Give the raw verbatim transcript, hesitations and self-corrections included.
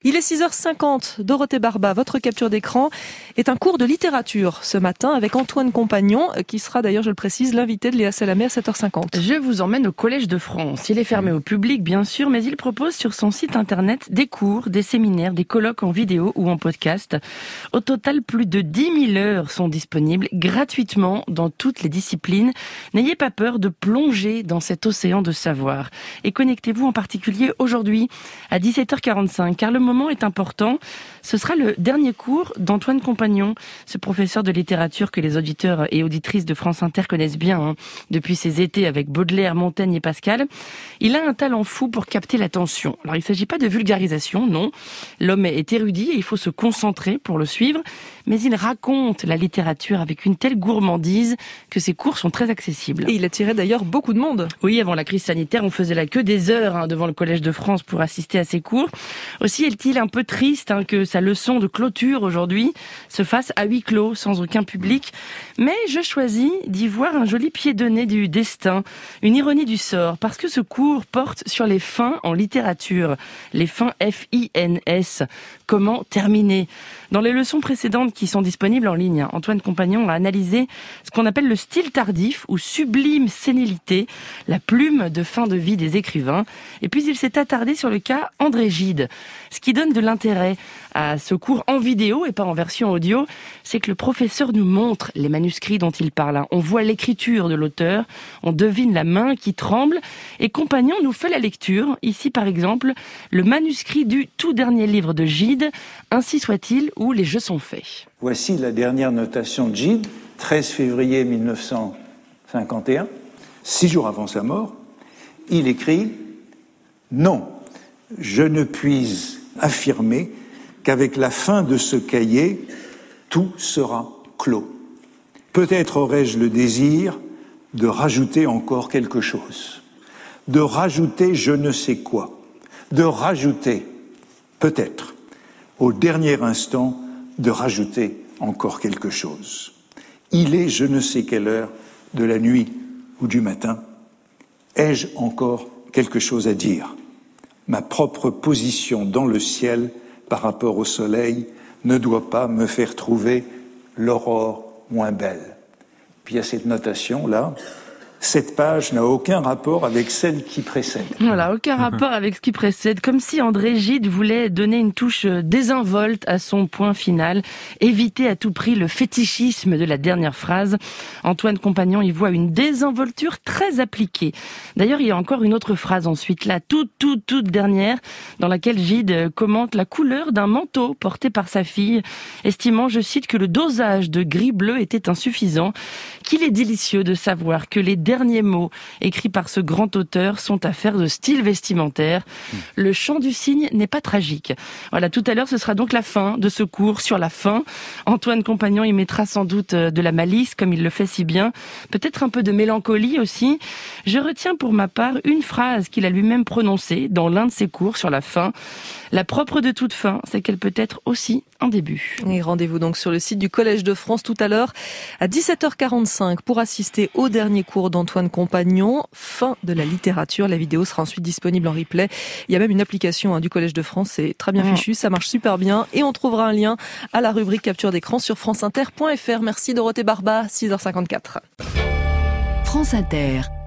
Il est six heures cinquante, Dorothée Barba, votre capture d'écran est un cours de littérature ce matin avec Antoine Compagnon, qui sera d'ailleurs, je le précise, l'invité de Léa Salamé à sept heures cinquante. Je vous emmène au Collège de France. Il est fermé au public, bien sûr, mais il propose sur son site internet des cours, des séminaires, des colloques en vidéo ou en podcast. Au total, plus de dix mille heures sont disponibles gratuitement dans toutes les disciplines. N'ayez pas peur de plonger dans cet océan de savoir. Et connectez-vous en particulier aujourd'hui à dix-sept heures quarante-cinq, car le moment est important. Ce sera le dernier cours d'Antoine Compagnon, ce professeur de littérature que les auditeurs et auditrices de France Inter connaissent bien hein, depuis ses étés avec Baudelaire, Montaigne et Pascal. Il a un talent fou pour capter l'attention. Alors il ne s'agit pas de vulgarisation, non. L'homme est érudit et il faut se concentrer pour le suivre, mais il raconte la littérature avec une telle gourmandise que ses cours sont très accessibles. Et il attirait d'ailleurs beaucoup de monde. Oui, avant la crise sanitaire, on faisait la queue des heures hein, devant le Collège de France pour assister à ses cours. Aussi est-il un peu triste hein, que sa leçon de clôture aujourd'hui se fasse à huis clos, sans aucun public. Mais je choisis d'y voir un joli pied de nez du destin, une ironie du sort, parce que ce cours porte sur les fins en littérature. Les fins F I N S. Comment terminer ? Dans les leçons précédentes qui sont disponibles en ligne, Antoine Compagnon a analysé ce qu'on appelle le style tardif ou sublime sénilité, la plume de fin de vie des écrivains. Et puis il s'est attardé sur le cas André Gide. Ce qui donne de l'intérêt à ce cours en vidéo et pas en version audio, c'est que le professeur nous montre les manuscrits dont il parle. On voit l'écriture de l'auteur, on devine la main qui tremble et Compagnon nous fait la lecture. Ici par exemple, le manuscrit du tout dernier livre de Gide, Ainsi soit-il, où les jeux sont faits. Voici la dernière notation de Gide, treize février mille neuf cent cinquante et un, six jours avant sa mort. Il écrit « Non, je ne puis affirmer qu'avec la fin de ce cahier, tout sera clos. Peut-être aurais-je le désir de rajouter encore quelque chose, de rajouter je ne sais quoi, de rajouter, peut-être, au dernier instant, de rajouter encore quelque chose. Il est je ne sais quelle heure de la nuit ou du matin. Ai-je encore quelque chose à dire ? Ma propre position dans le ciel par rapport au soleil ne doit pas me faire trouver l'aurore moins belle. » Puis il y a cette notation-là. Cette page n'a aucun rapport avec celle qui précède. Voilà, aucun rapport avec ce qui précède. Comme si André Gide voulait donner une touche désinvolte à son point final, éviter à tout prix le fétichisme de la dernière phrase. Antoine Compagnon y voit une désinvolture très appliquée. D'ailleurs, il y a encore une autre phrase ensuite, la toute, toute, toute dernière, dans laquelle Gide commente la couleur d'un manteau porté par sa fille, estimant, je cite, que le dosage de gris-bleu était insuffisant, qu'il est délicieux de savoir que les derniers mots écrits par ce grand auteur sont affaire de style vestimentaire. Le chant du cygne n'est pas tragique. Voilà, tout à l'heure, ce sera donc la fin de ce cours sur la fin. Antoine Compagnon y mettra sans doute de la malice, comme il le fait si bien. Peut-être un peu de mélancolie aussi. Je retiens pour ma part une phrase qu'il a lui-même prononcée dans l'un de ses cours sur la fin. La propre de toute fin, c'est qu'elle peut être aussi un début. Et rendez-vous donc sur le site du Collège de France tout à l'heure à dix-sept heures quarante-cinq pour assister au dernier cours d'Antoine Compagnon, fin de la littérature. La vidéo sera ensuite disponible en replay. Il y a même une application hein, du Collège de France, c'est très bien fichu, ça marche super bien. Et on trouvera un lien à la rubrique capture d'écran sur franceinter point f r. Merci Dorothée Barba, six heures cinquante-quatre. France Inter.